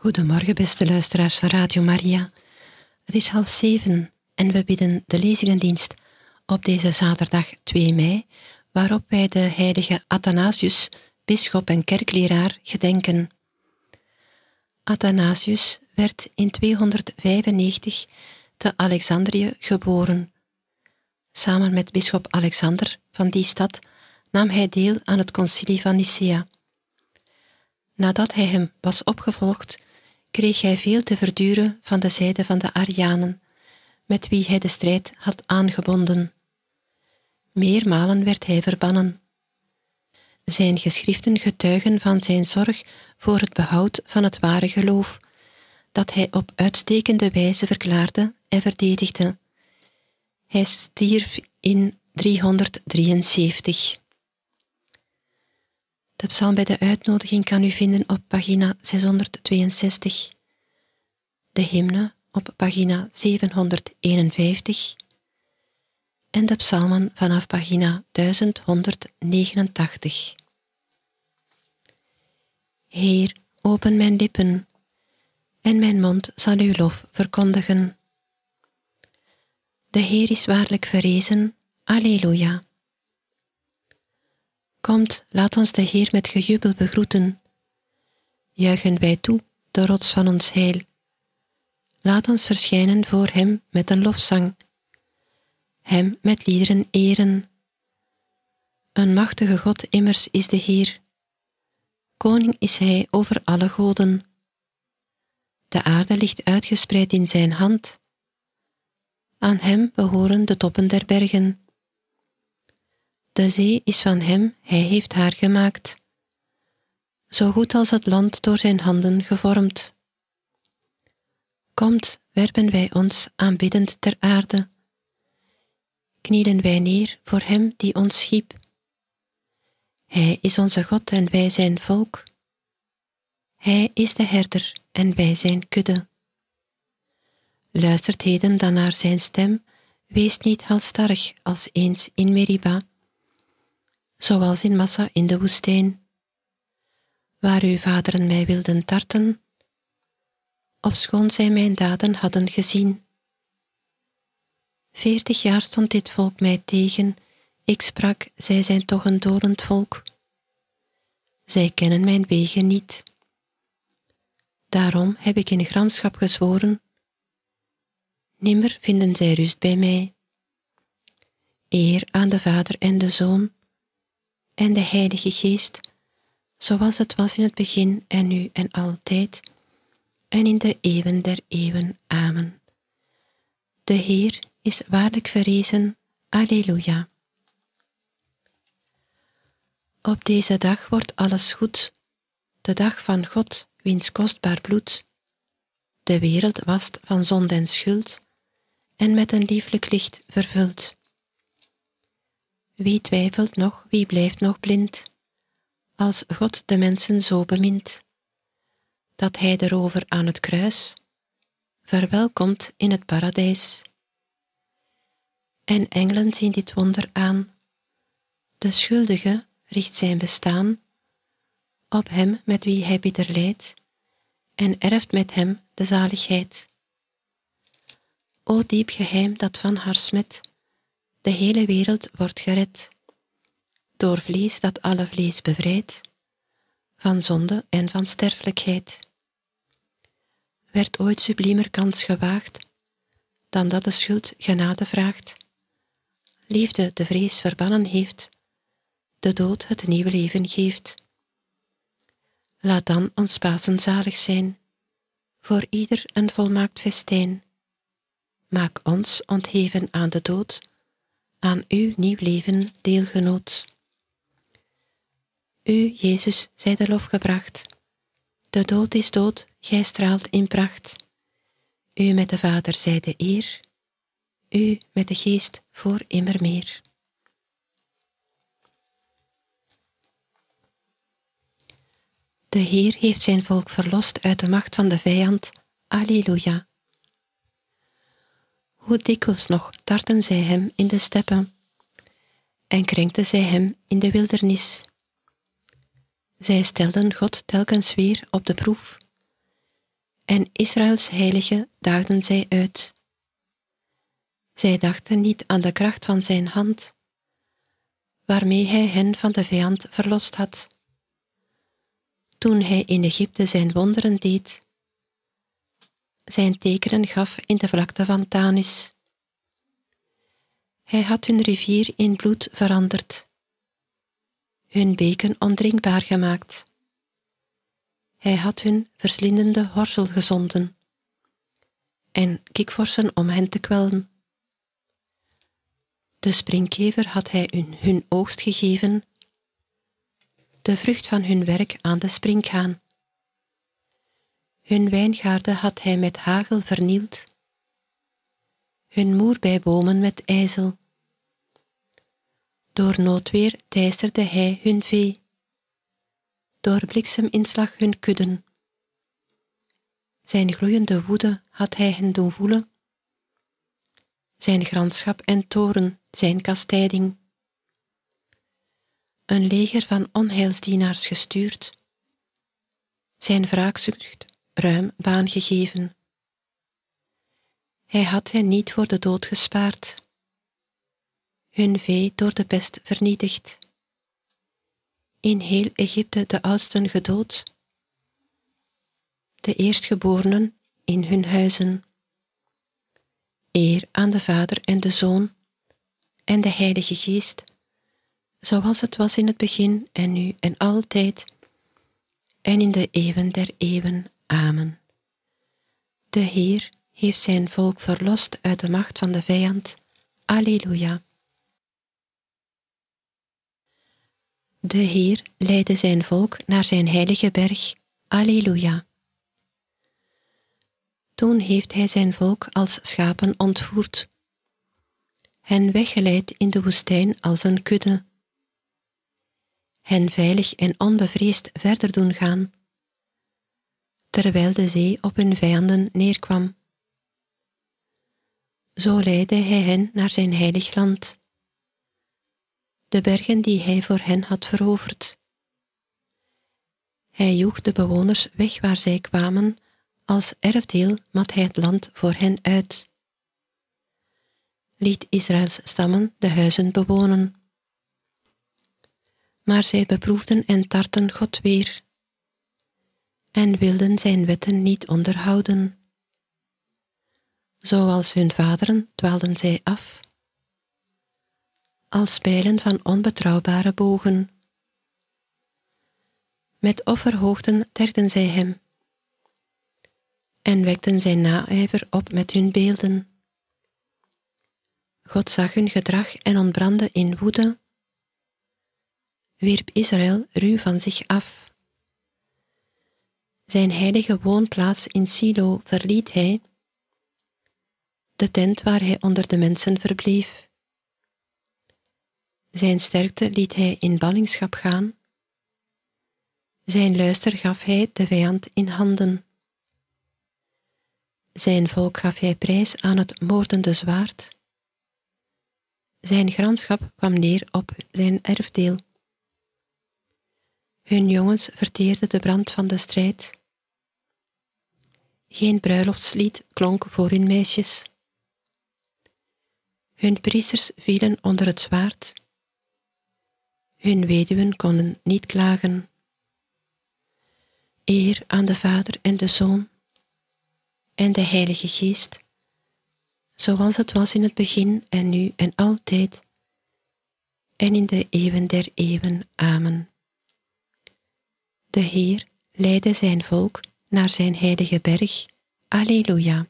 Goedemorgen, beste luisteraars van Radio Maria. Het is 6:30 en we bidden de lezingendienst op deze zaterdag 2 mei, waarop wij de heilige Athanasius, bisschop en kerkleraar, gedenken. Athanasius werd in 295 te Alexandrië geboren. Samen met bisschop Alexander van die stad nam hij deel aan het concilie van Nicea. Nadat hij hem was opgevolgd, kreeg hij veel te verduren van de zijde van de Arianen, met wie hij de strijd had aangebonden. Meermalen werd hij verbannen. Zijn geschriften getuigen van zijn zorg voor het behoud van het ware geloof, dat hij op uitstekende wijze verklaarde en verdedigde. Hij stierf in 373. De psalm bij de uitnodiging kan u vinden op pagina 662. De hymne op pagina 751. En de psalmen vanaf pagina 1189. Heer, open mijn lippen, en mijn mond zal uw lof verkondigen. De Heer is waarlijk verrezen, Alleluia. Komt, laat ons de Heer met gejubel begroeten. Juichen wij toe, de rots van ons heil. Laat ons verschijnen voor hem met een lofzang. Hem met liederen eren. Een machtige God immers is de Heer. Koning is hij over alle goden. De aarde ligt uitgespreid in zijn hand. Aan hem behoren de toppen der bergen. De zee is van hem, hij heeft haar gemaakt. Zo goed als het land door zijn handen gevormd. Komt, werpen wij ons aanbiddend ter aarde. Knielen wij neer voor hem die ons schiep. Hij is onze God en wij zijn volk. Hij is de herder en wij zijn kudde. Luistert heden dan naar zijn stem, wees niet halsstarrig als eens in Meriba, zoals in Massa in de woestijn, waar uw vaderen mij wilden tarten, ofschoon zij mijn daden hadden gezien. 40 jaar stond dit volk mij tegen, ik sprak, zij zijn toch een dolend volk. Zij kennen mijn wegen niet. Daarom heb ik in gramschap gezworen, nimmer vinden zij rust bij mij. Eer aan de Vader en de Zoon, en de Heilige Geest, zoals het was in het begin en nu en altijd, en in de eeuwen der eeuwen. Amen. De Heer is waarlijk verrezen. Alleluia. Op deze dag wordt alles goed, de dag van God, wiens kostbaar bloed de wereld wast van zonde en schuld, en met een lieflijk licht vervult. Wie twijfelt nog, wie blijft nog blind, als God de mensen zo bemint, dat hij de rover aan het kruis verwelkomt in het paradijs. En engelen zien dit wonder aan. De schuldige richt zijn bestaan op hem met wie hij bitter lijdt, en erft met hem de zaligheid. O diep geheim dat van haar smet de hele wereld wordt gered, door vlees dat alle vlees bevrijdt, van zonde en van sterfelijkheid. Werd ooit subliemer kans gewaagd, dan dat de schuld genade vraagt, liefde de vrees verbannen heeft, de dood het nieuwe leven geeft. Laat dan ons Pasen zalig zijn, voor ieder een volmaakt festijn. Maak ons ontheven aan de dood, aan uw nieuw leven deelgenoot. U, Jezus, zij de lof gebracht. De dood is dood, gij straalt in pracht. U met de Vader zij de eer, u met de Geest voor immer meer. De Heer heeft zijn volk verlost uit de macht van de vijand. Alleluia. Hoe dikwijls nog tarten zij hem in de steppen en krenkten zij hem in de wildernis. Zij stelden God telkens weer op de proef en Israëls heilige daagden zij uit. Zij dachten niet aan de kracht van zijn hand, waarmee hij hen van de vijand verlost had, toen hij in Egypte zijn wonderen deed, zijn tekenen gaf in de vlakte van Tanis. Hij had hun rivier in bloed veranderd, hun beken ondrinkbaar gemaakt. Hij had hun verslindende horsel gezonden en kikvorsen om hen te kwellen. De springkever had hij hun oogst gegeven, de vrucht van hun werk aan de springhaan. Hun wijngaarden had hij met hagel vernield, hun moerbeibomen met ijzel. Door noodweer teisterde hij hun vee, door blikseminslag hun kudden. Zijn gloeiende woede had hij hen doen voelen, zijn gramschap en toorn, zijn kastijding. Een leger van onheilsdienaars gestuurd, zijn wraakzucht ruim baan gegeven. Hij had hen niet voor de dood gespaard, hun vee door de pest vernietigd, in heel Egypte de oudsten gedood, de eerstgeborenen in hun huizen. Eer aan de Vader en de Zoon en de Heilige Geest, zoals het was in het begin en nu en altijd, en in de eeuwen der eeuwen. Amen. De Heer heeft zijn volk verlost uit de macht van de vijand. Alleluia. De Heer leidde zijn volk naar zijn heilige berg. Alleluia. Toen heeft hij zijn volk als schapen ontvoerd, hen weggeleid in de woestijn als een kudde, hen veilig en onbevreesd verder doen gaan, terwijl de zee op hun vijanden neerkwam. Zo leidde hij hen naar zijn heilig land, de bergen die hij voor hen had veroverd. Hij joeg de bewoners weg waar zij kwamen, als erfdeel mat hij het land voor hen uit. Liet Israëls stammen de huizen bewonen. Maar zij beproefden en tarten God weer, en wilden zijn wetten niet onderhouden. Zoals hun vaderen dwaalden zij af, als pijlen van onbetrouwbare bogen. Met offerhoogten tergden zij hem, en wekten zijn naijver op met hun beelden. God zag hun gedrag en ontbrandde in woede, wierp Israël ruw van zich af. Zijn heilige woonplaats in Silo verliet hij, de tent waar hij onder de mensen verbleef. Zijn sterkte liet hij in ballingschap gaan, zijn luister gaf hij de vijand in handen. Zijn volk gaf hij prijs aan het moordende zwaard. Zijn gramschap kwam neer op zijn erfdeel. Hun jongens verteerden de brand van de strijd. Geen bruiloftslied klonk voor hun meisjes. Hun priesters vielen onder het zwaard. Hun weduwen konden niet klagen. Eer aan de Vader en de Zoon en de Heilige Geest, zoals het was in het begin en nu en altijd, en in de eeuwen der eeuwen. Amen. De Heer leidde zijn volk naar zijn heilige berg. Alleluia.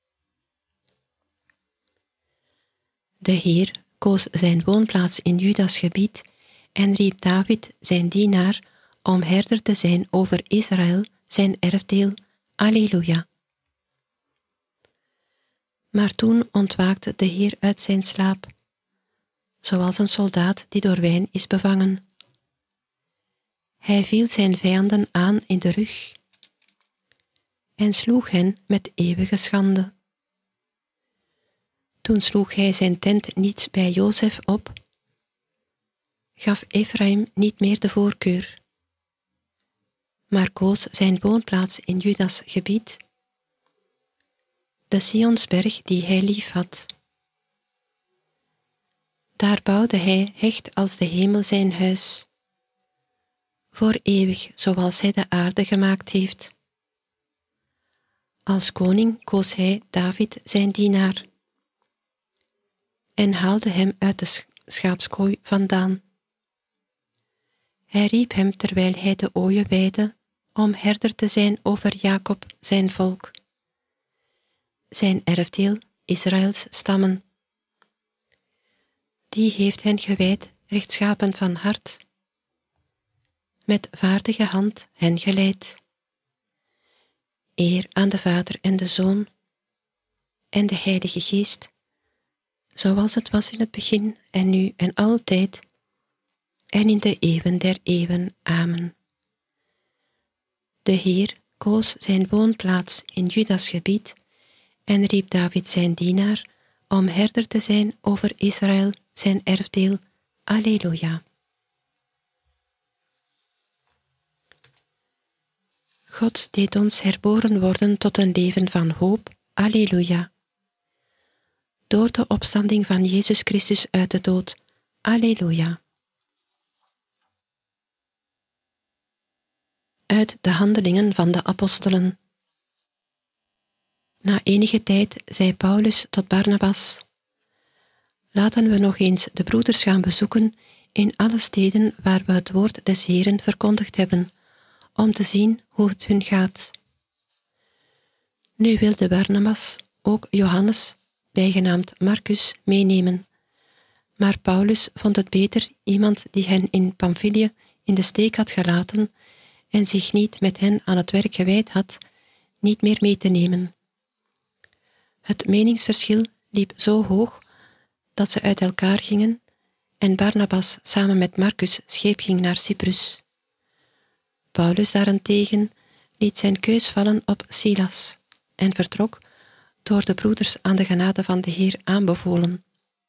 De Heer koos zijn woonplaats in Judas gebied en riep David, zijn dienaar, om herder te zijn over Israël, zijn erfdeel. Alleluia. Maar toen ontwaakte de Heer uit zijn slaap, zoals een soldaat die door wijn is bevangen. Hij viel zijn vijanden aan in de rug en sloeg hen met eeuwige schande. Toen sloeg hij zijn tent niet bij Jozef op, gaf Ephraim niet meer de voorkeur, maar koos zijn woonplaats in Judas gebied de Sionsberg die hij lief had. Daar bouwde hij hecht als de hemel zijn huis, voor eeuwig zoals hij de aarde gemaakt heeft. Als koning koos hij David zijn dienaar en haalde hem uit de schaapskooi vandaan. Hij riep hem terwijl hij de ooien weidde om herder te zijn over Jacob zijn volk, zijn erfdeel Israëls stammen. Die heeft hen gewijd rechtschapen van hart, met vaardige hand hen geleid. Eer aan de Vader en de Zoon en de Heilige Geest, zoals het was in het begin en nu en altijd, en in de eeuwen der eeuwen. Amen. De Heer koos zijn woonplaats in Judas gebied en riep David zijn dienaar om herder te zijn over Israël, zijn erfdeel. Alleluia. God deed ons herboren worden tot een leven van hoop. Alleluia. Door de opstanding van Jezus Christus uit de dood. Alleluia. Uit de handelingen van de apostelen. Na enige tijd zei Paulus tot Barnabas: laten we nog eens de broeders gaan bezoeken in alle steden waar we het woord des Heeren verkondigd hebben, om te zien hoe het hun gaat. Nu wilde Barnabas ook Johannes, bijgenaamd Marcus, meenemen, maar Paulus vond het beter iemand die hen in Pamphylië in de steek had gelaten en zich niet met hen aan het werk gewijd had, niet meer mee te nemen. Het meningsverschil liep zo hoog dat ze uit elkaar gingen en Barnabas samen met Marcus scheep ging naar Cyprus. Paulus daarentegen liet zijn keus vallen op Silas en vertrok, door de broeders aan de genade van de Heer aanbevolen.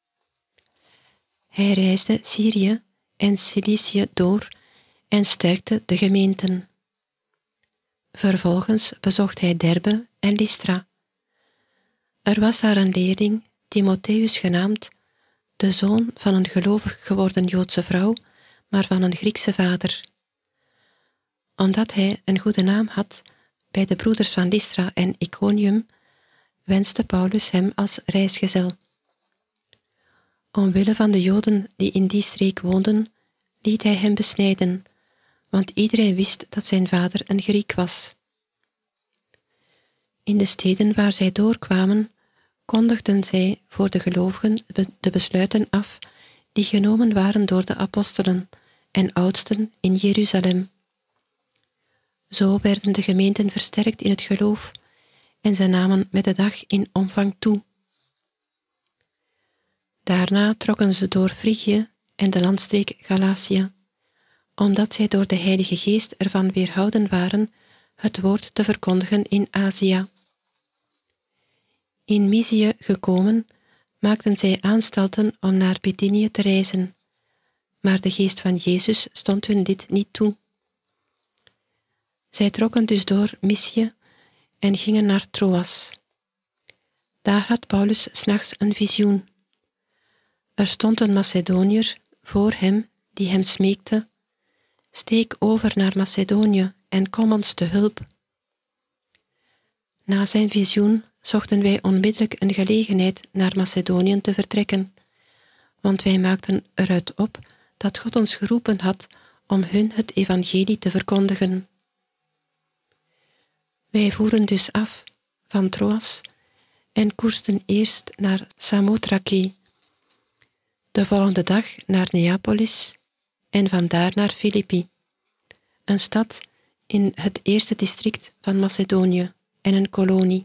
Hij reisde Syrië en Cilicië door en sterkte de gemeenten. Vervolgens bezocht hij Derbe en Lystra. Er was daar een leerling, Timotheus genaamd, de zoon van een gelovig geworden Joodse vrouw, maar van een Griekse vader. Omdat hij een goede naam had bij de broeders van Lystra en Iconium, wenste Paulus hem als reisgezel. Omwille van de Joden die in die streek woonden, liet hij hem besnijden, want iedereen wist dat zijn vader een Griek was. In de steden waar zij doorkwamen, kondigden zij voor de gelovigen de besluiten af die genomen waren door de apostelen en oudsten in Jeruzalem. Zo werden de gemeenten versterkt in het geloof en zij namen met de dag in omvang toe. Daarna trokken ze door Frigië en de landstreek Galatië, omdat zij door de Heilige Geest ervan weerhouden waren het woord te verkondigen in Azië. In Mysië gekomen, maakten zij aanstalten om naar Bithynië te reizen, maar de geest van Jezus stond hun dit niet toe. Zij trokken dus door Mysië en gingen naar Troas. Daar had Paulus 's nachts een visioen. Er stond een Macedoniër voor hem die hem smeekte: steek over naar Macedonië en kom ons te hulp. Na zijn visioen zochten wij onmiddellijk een gelegenheid naar Macedonië te vertrekken, want wij maakten eruit op dat God ons geroepen had om hun het evangelie te verkondigen. Wij voeren dus af van Troas en koersten eerst naar Samothrake, de volgende dag naar Neapolis en vandaar naar Filippi, een stad in het eerste district van Macedonië en een kolonie.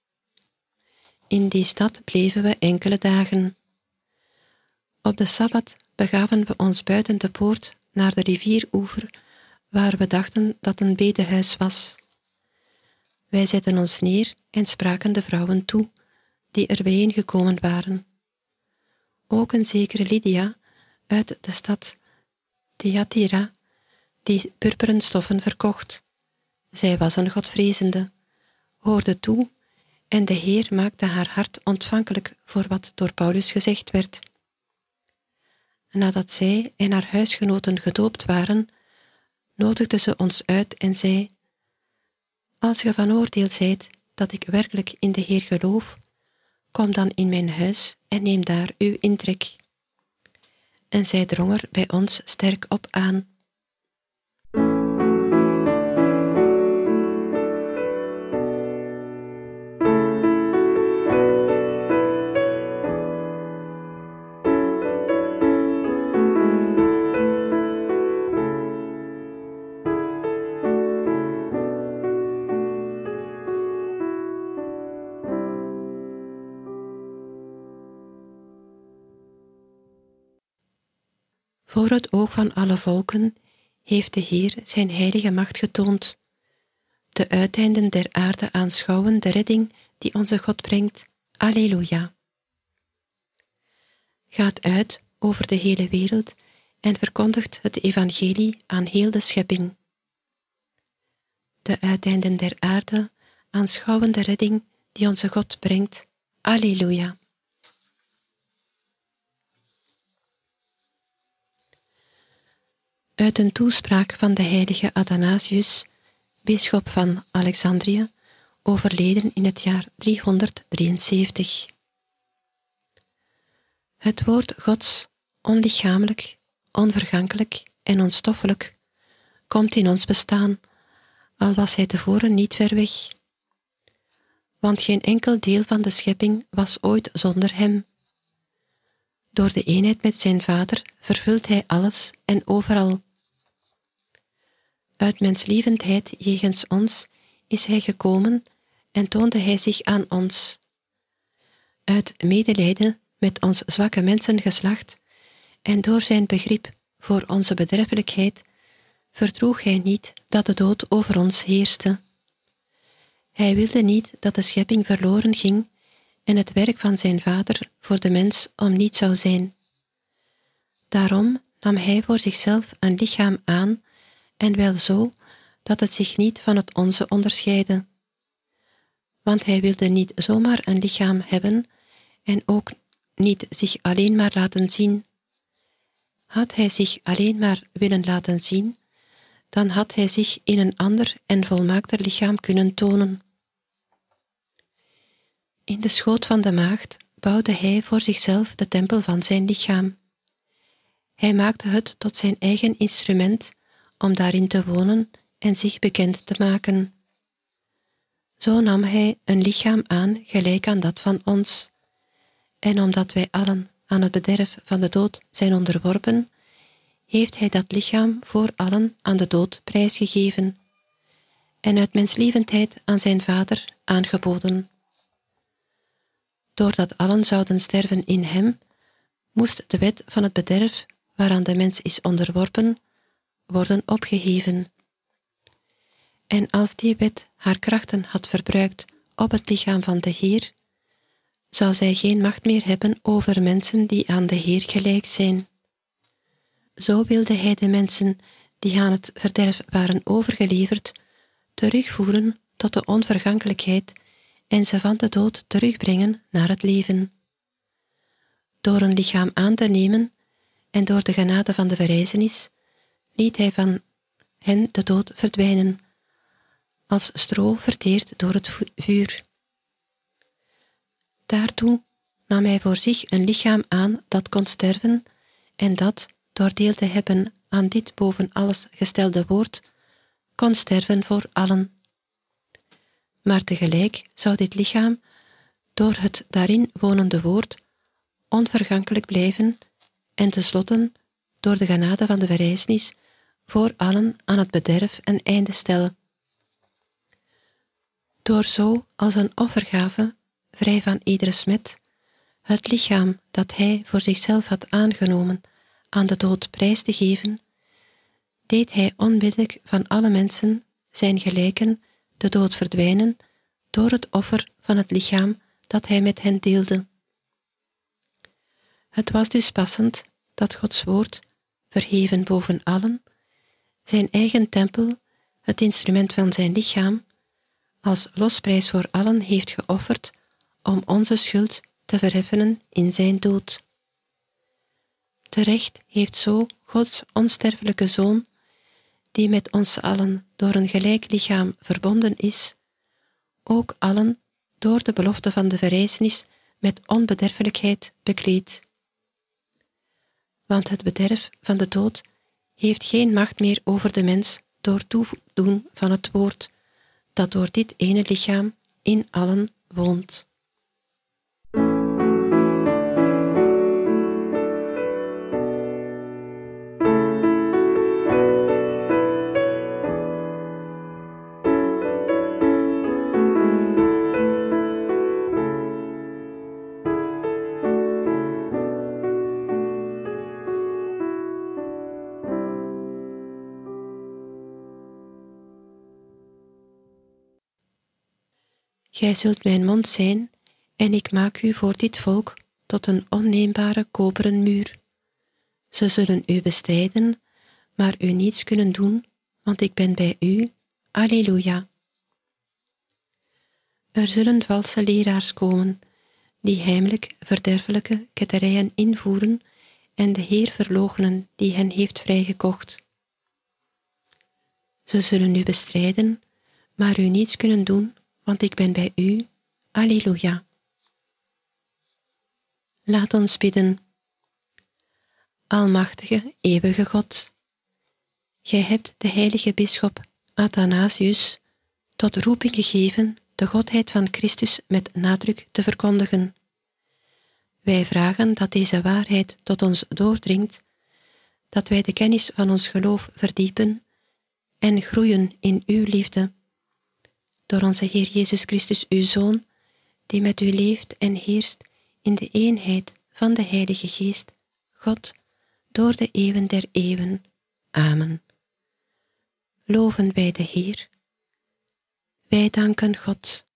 In die stad bleven we enkele dagen. Op de Sabbat begaven we ons buiten de poort naar de rivieroever, waar we dachten dat een bedehuis was. Wij zetten ons neer en spraken de vrouwen toe, die er bijeengekomen waren. Ook een zekere Lydia uit de stad Thyatira, die purperen stoffen verkocht. Zij was een godvrezende, hoorde toe En de Heer maakte haar hart ontvankelijk voor wat door Paulus gezegd werd. Nadat zij en haar huisgenoten gedoopt waren, nodigde ze ons uit en zei: Als ge van oordeel zijt dat ik werkelijk in de Heer geloof, kom dan in mijn huis en neem daar uw intrek. En zij drong er bij ons sterk op aan. Voor het oog van alle volken heeft de Heer zijn heilige macht getoond. De uiteinden der aarde aanschouwen de redding die onze God brengt. Alleluia. Gaat uit over de hele wereld en verkondigt het evangelie aan heel de schepping. De uiteinden der aarde aanschouwen de redding die onze God brengt. Alleluia. Uit een toespraak van de heilige Athanasius, bisschop van Alexandrië, overleden in het jaar 373. Het woord Gods, onlichamelijk, onvergankelijk en onstoffelijk, komt in ons bestaan, al was hij tevoren niet ver weg. Want geen enkel deel van de schepping was ooit zonder hem. Door de eenheid met zijn Vader vervult hij alles en overal. Uit menslievendheid jegens ons is hij gekomen en toonde hij zich aan ons. Uit medelijden met ons zwakke mensengeslacht en door zijn begrip voor onze bederfelijkheid verdroeg hij niet dat de dood over ons heerste. Hij wilde niet dat de schepping verloren ging en het werk van zijn Vader voor de mens om niet zou zijn. Daarom nam hij voor zichzelf een lichaam aan, en wel zo dat het zich niet van het onze onderscheidde. Want hij wilde niet zomaar een lichaam hebben en ook niet zich alleen maar laten zien. Had hij zich alleen maar willen laten zien, dan had hij zich in een ander en volmaakter lichaam kunnen tonen. In de schoot van de maagd bouwde hij voor zichzelf de tempel van zijn lichaam. Hij maakte het tot zijn eigen instrument om daarin te wonen en zich bekend te maken. Zo nam hij een lichaam aan gelijk aan dat van ons. En omdat wij allen aan het bederf van de dood zijn onderworpen, heeft hij dat lichaam voor allen aan de dood prijsgegeven en uit menslievendheid aan zijn Vader aangeboden. Doordat allen zouden sterven in hem, moest de wet van het bederf waaraan de mens is onderworpen, worden opgeheven. En als die wet haar krachten had verbruikt op het lichaam van de Heer, zou zij geen macht meer hebben over mensen die aan de Heer gelijk zijn. Zo wilde hij de mensen die aan het verderf waren overgeleverd, terugvoeren tot de onvergankelijkheid en ze van de dood terugbrengen naar het leven. Door een lichaam aan te nemen en door de genade van de verrijzenis, liet hij van hen de dood verdwijnen, als stro verteerd door het vuur. Daartoe nam hij voor zich een lichaam aan dat kon sterven en dat, door deel te hebben aan dit boven alles gestelde woord, kon sterven voor allen. Maar tegelijk zou dit lichaam, door het daarin wonende woord, onvergankelijk blijven en tenslotte, door de genade van de verrijzenis, voor allen aan het bederf een einde stellen. Door zo als een offergave, vrij van iedere smet, het lichaam dat hij voor zichzelf had aangenomen aan de dood prijs te geven, deed hij onmiddellijk van alle mensen, zijn gelijken, de dood verdwijnen door het offer van het lichaam dat hij met hen deelde. Het was dus passend dat Gods woord, verheven boven allen, zijn eigen tempel, het instrument van zijn lichaam, als losprijs voor allen heeft geofferd om onze schuld te verheffenen in zijn dood. Terecht heeft zo Gods onsterfelijke Zoon, die met ons allen door een gelijk lichaam verbonden is, ook allen door de belofte van de verrijzenis met onbederfelijkheid bekleed. Want het bederf van de dood heeft geen macht meer over de mens door toedoen van het woord, dat door dit ene lichaam in allen woont. Gij zult mijn mond zijn, en ik maak u voor dit volk tot een onneembare koperen muur. Ze zullen u bestrijden, maar u niets kunnen doen, want ik ben bij u. Alleluia. Er zullen valse leraars komen, die heimelijk verderfelijke ketterijen invoeren en de Heer verloochenen die hen heeft vrijgekocht. Ze zullen u bestrijden, maar u niets kunnen doen, want ik ben bij u. Alleluia. Laat ons bidden. Almachtige, eeuwige God, gij hebt de heilige bisschop Athanasius tot roeping gegeven de godheid van Christus met nadruk te verkondigen. Wij vragen dat deze waarheid tot ons doordringt, dat wij de kennis van ons geloof verdiepen en groeien in uw liefde, door onze Heer Jezus Christus, uw Zoon, die met u leeft en heerst in de eenheid van de Heilige Geest, God, door de eeuwen der eeuwen. Amen. Loven wij de Heer. Wij danken God.